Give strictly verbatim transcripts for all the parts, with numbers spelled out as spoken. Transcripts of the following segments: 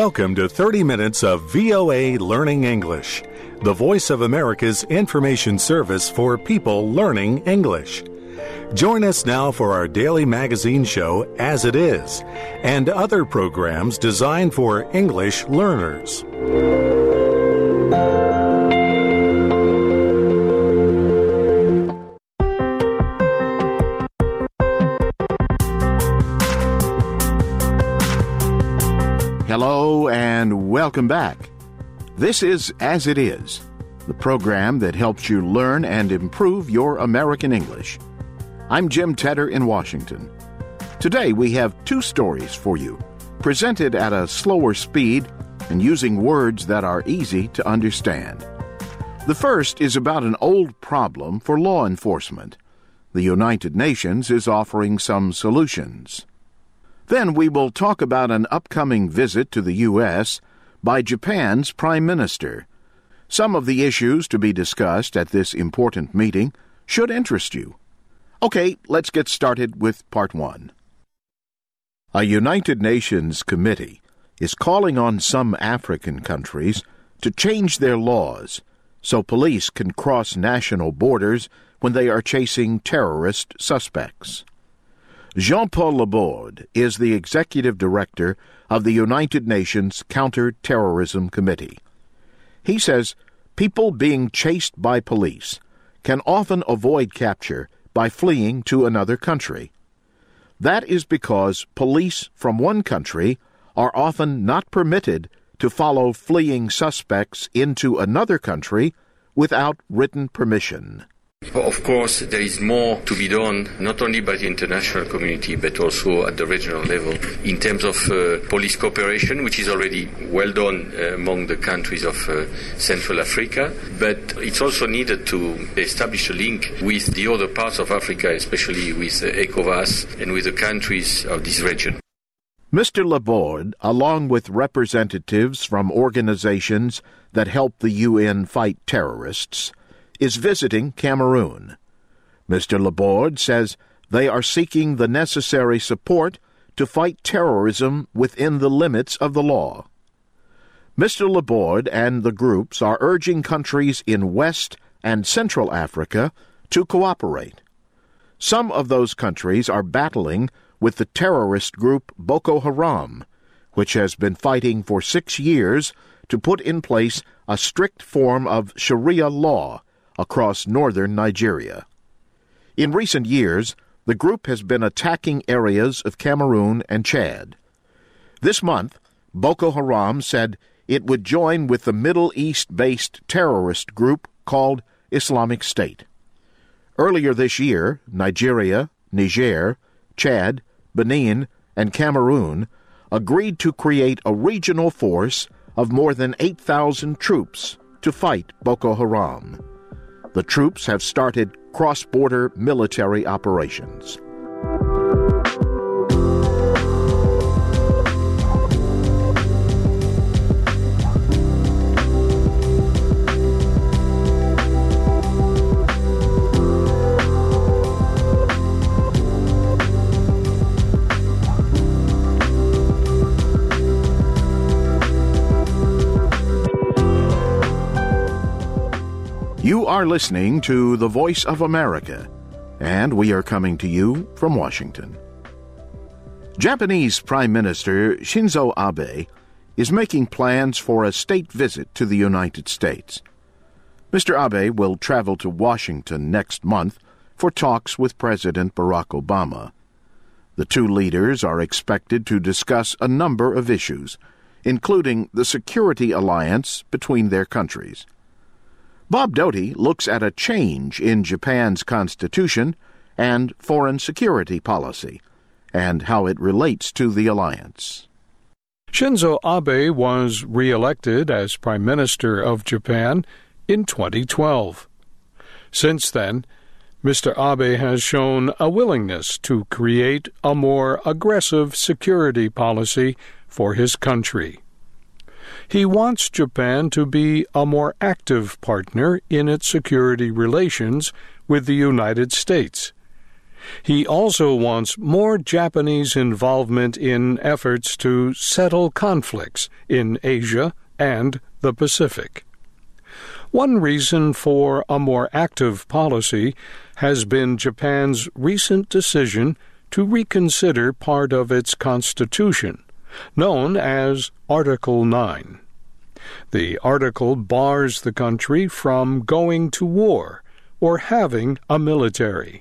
Welcome to thirty minutes of V O A Learning English, the voice of America's information service for people learning English. Join us now for our daily magazine show, As It Is, and other programs designed for English learners. Hello and welcome back. This is As It Is, the program that helps you learn and improve your American English. I'm Jim Tedder in Washington. Today we have two stories for you, presented at a slower speed and using words that are easy to understand. The first is about an old problem for law enforcement. The United Nations is offering some solutions. Then we will talk about an upcoming visit to the U S by Japan's Prime Minister. Some of the issues to be discussed at this important meeting should interest you. Okay, let's get started with part one. A United Nations committee is calling on some African countries to change their laws so police can cross national borders when they are chasing terrorist suspects. Jean-Paul Laborde is the executive director of the United Nations Counter-Terrorism Committee. He says people being chased by police can often avoid capture by fleeing to another country. That is because police from one country are often not permitted to follow fleeing suspects into another country without written permission. Of course, there is more to be done, not only by the international community, but also at the regional level, in terms of uh, police cooperation, which is already well done uh, among the countries of uh, Central Africa. But it's also needed to establish a link with the other parts of Africa, especially with uh, ECOWAS and with the countries of this region. Mister Laborde, along with representatives from organizations that help the U N fight terrorists, is visiting Cameroon. Mister Laborde says they are seeking the necessary support to fight terrorism within the limits of the law. Mister Laborde and the groups are urging countries in West and Central Africa to cooperate. Some of those countries are battling with the terrorist group Boko Haram, which has been fighting for six years to put in place a strict form of Sharia law across northern Nigeria. In recent years, the group has been attacking areas of Cameroon and Chad. This month, Boko Haram said it would join with the Middle East-based terrorist group called Islamic State. Earlier this year, Nigeria, Niger, Chad, Benin, and Cameroon agreed to create a regional force of more than eight thousand troops to fight Boko Haram. The troops have started cross-border military operations. You are listening to The Voice of America, and we are coming to you from Washington. Japanese Prime Minister Shinzo Abe is making plans for a state visit to the United States. Mister Abe will travel to Washington next month for talks with President Barack Obama. The two leaders are expected to discuss a number of issues, including the security alliance between their countries. Bob Doty looks at a change in Japan's constitution and foreign security policy, and how it relates to the alliance. Shinzo Abe was re-elected as Prime Minister of Japan in twenty twelve. Since then, Mister Abe has shown a willingness to create a more aggressive security policy for his country. He wants Japan to be a more active partner in its security relations with the United States. He also wants more Japanese involvement in efforts to settle conflicts in Asia and the Pacific. One reason for a more active policy has been Japan's recent decision to reconsider part of its constitution, known as Article nine. The article bars the country from going to war or having a military.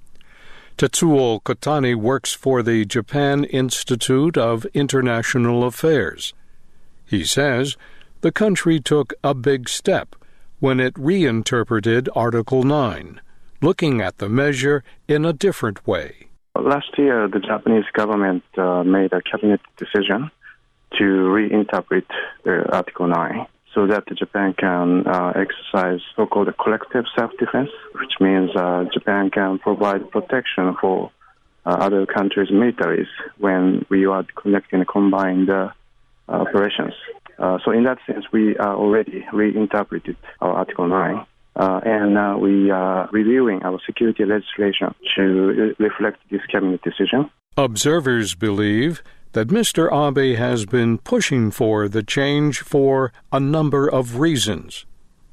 Tetsuo Kotani works for the Japan Institute of International Affairs. He says the country took a big step when it reinterpreted Article nine, looking at the measure in a different way. Last year, the Japanese government uh, made a cabinet decision to reinterpret the Article nine so that Japan can uh, exercise so-called collective self-defense, which means uh, Japan can provide protection for uh, other countries' militaries when we are conducting combined uh, operations. Uh, so in that sense, we are already reinterpreted our Article nine. Uh, and uh, we are reviewing our security legislation to re- reflect this cabinet decision. Observers believe that Mister Abe has been pushing for the change for a number of reasons.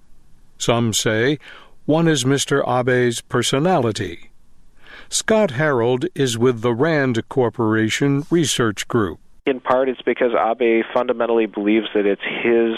Some say one is Mister Abe's personality. Scott Harold is with the RAND Corporation Research Group. In part, it's because Abe fundamentally believes that it's his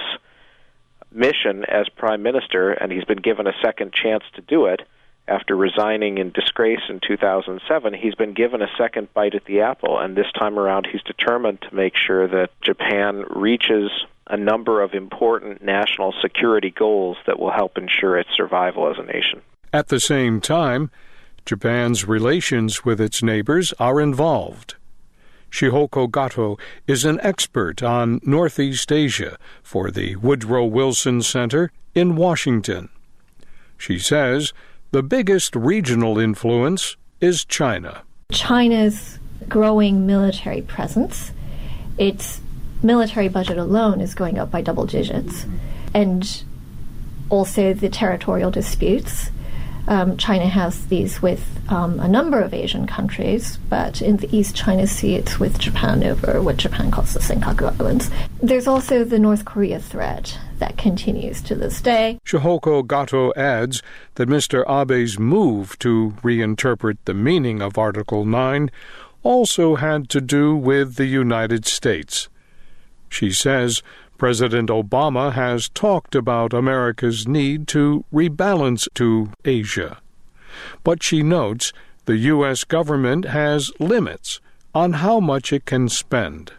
mission as prime minister, and he's been given a second chance to do it. After resigning in disgrace in two thousand seven, he's been given a second bite at the apple, and this time around he's determined to make sure that Japan reaches a number of important national security goals that will help ensure its survival as a nation. At the same time, Japan's relations with its neighbors are involved. Shihoko Gato is an expert on Northeast Asia for the Woodrow Wilson Center in Washington. She says the biggest regional influence is China. China's growing military presence, its military budget alone is going up by double digits, and also the territorial disputes. Um, China has these with um, a number of Asian countries, but in the East China Sea it's with Japan over what Japan calls the Senkaku Islands. There's also the North Korea threat that continues to this day. Shihoko Gato adds that Mister Abe's move to reinterpret the meaning of Article nine also had to do with the United States. She says President Obama has talked about America's need to rebalance to Asia. But she notes the U S government has limits on how much it can spend.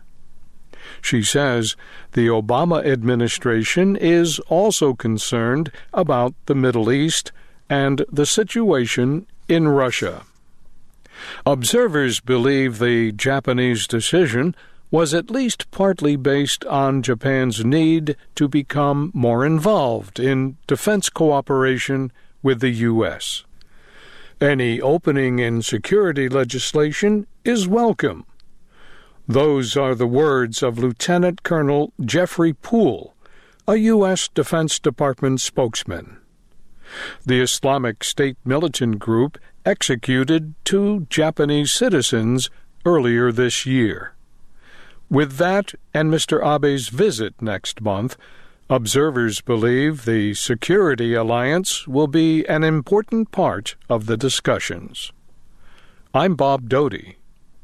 She says the Obama administration is also concerned about the Middle East and the situation in Russia. Observers believe the Japanese decision was at least partly based on Japan's need to become more involved in defense cooperation with the U S. Any opening in security legislation is welcome. Those are the words of Lieutenant Colonel Jeffrey Poole, a U S Defense Department spokesman. The Islamic State militant group executed two Japanese citizens earlier this year. With that and Mister Abe's visit next month, observers believe the security alliance will be an important part of the discussions. I'm Bob Doty.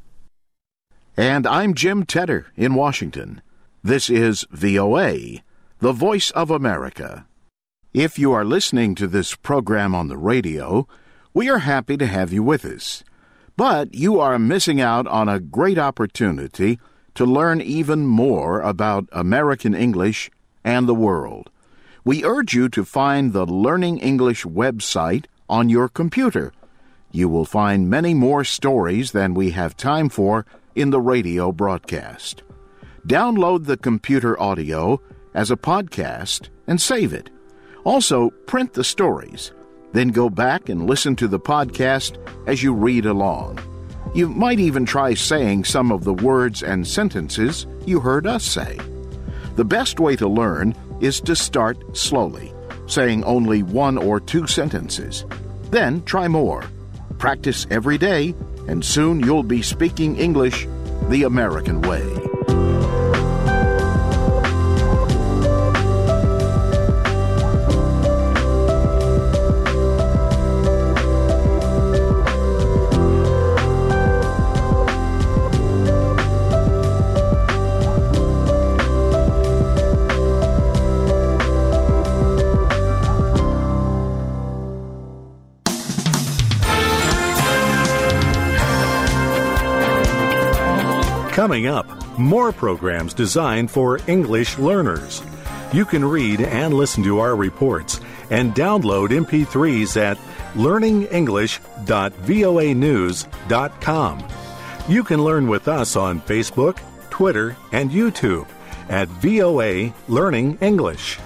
And I'm Jim Tedder in Washington. This is V O A, the Voice of America. If you are listening to this program on the radio, we are happy to have you with us. But you are missing out on a great opportunity to learn even more about American English and the world. We urge you to find the Learning English website on your computer. You will find many more stories than we have time for in the radio broadcast. Download the computer audio as a podcast and save it. Also, print the stories. Then go back and listen to the podcast as you read along. You might even try saying some of the words and sentences you heard us say. The best way to learn is to start slowly, saying only one or two sentences. Then try more. Practice every day, and soon you'll be speaking English the American way. Coming up, more programs designed for English learners. You can read and listen to our reports and download M P threes at learning english dot voa news dot com. You can learn with us on Facebook, Twitter, and YouTube at V O A Learning English.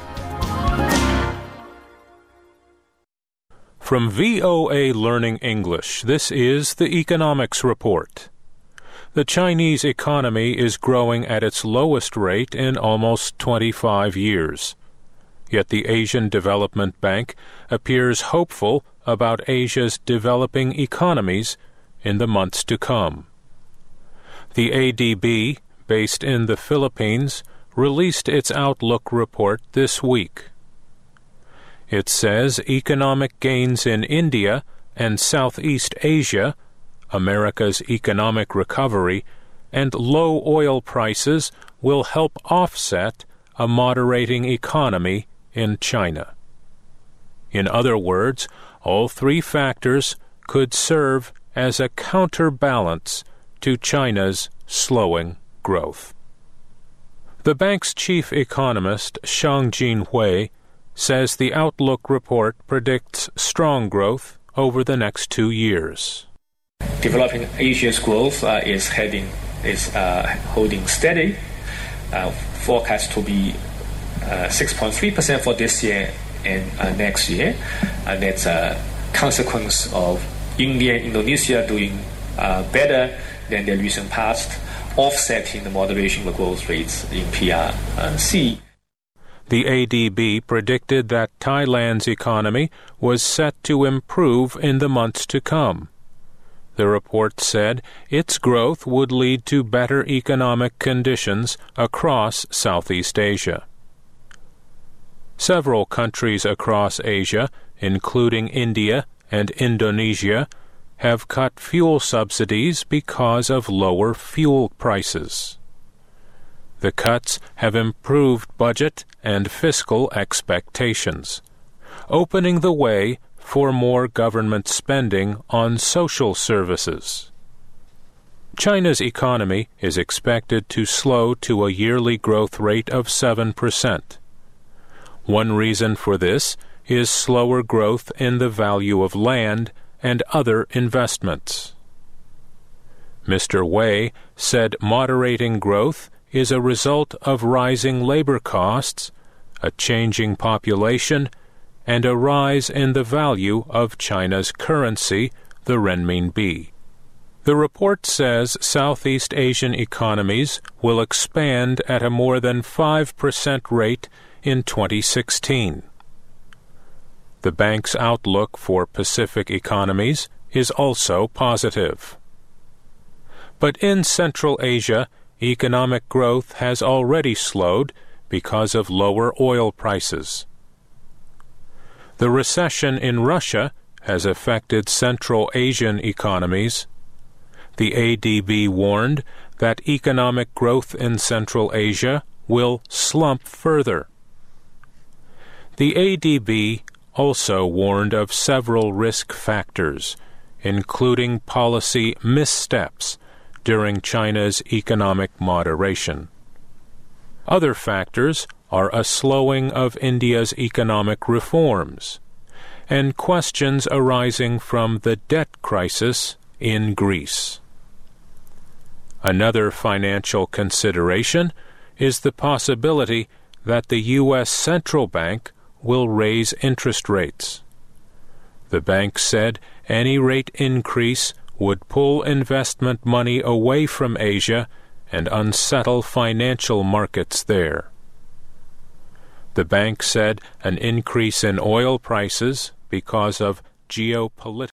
From V O A Learning English, this is the Economics Report. The Chinese economy is growing at its lowest rate in almost twenty-five years. Yet the Asian Development Bank appears hopeful about Asia's developing economies in the months to come. The A D B, based in the Philippines, released its Outlook report this week. It says economic gains in India and Southeast Asia, America's economic recovery, and low oil prices will help offset a moderating economy in China. In other words, all three factors could serve as a counterbalance to China's slowing growth. The bank's chief economist, Xiangjin Hui, says the Outlook report predicts strong growth over the next two years. Developing Asia's growth uh, is heading is uh, holding steady. Uh, forecast to be uh, six point three percent for this year and uh, next year, and that's a consequence of India and Indonesia doing uh, better than the recent past, offsetting the moderation of growth rates in P R C. The A D B predicted that Thailand's economy was set to improve in the months to come. The report said its growth would lead to better economic conditions across Southeast Asia. Several countries across Asia, including India and Indonesia, have cut fuel subsidies because of lower fuel prices. The cuts have improved budget and fiscal expectations, opening the way for more government spending on social services. China's economy is expected to slow to a yearly growth rate of seven percent. One reason for this is slower growth in the value of land and other investments. Mister Wei said moderating growth is a result of rising labor costs, a changing population, and a rise in the value of China's currency, the renminbi. The report says Southeast Asian economies will expand at a more than five percent rate in twenty sixteen. The bank's outlook for Pacific economies is also positive. But in Central Asia, economic growth has already slowed because of lower oil prices. The recession in Russia has affected Central Asian economies. The A D B warned that economic growth in Central Asia will slump further. The A D B also warned of several risk factors, including policy missteps during China's economic moderation. Other factors are a slowing of India's economic reforms and questions arising from the debt crisis in Greece. Another financial consideration is the possibility that the U S Central Bank will raise interest rates. The bank said any rate increase would pull investment money away from Asia and unsettle financial markets there. The bank said an increase in oil prices because of geopolitical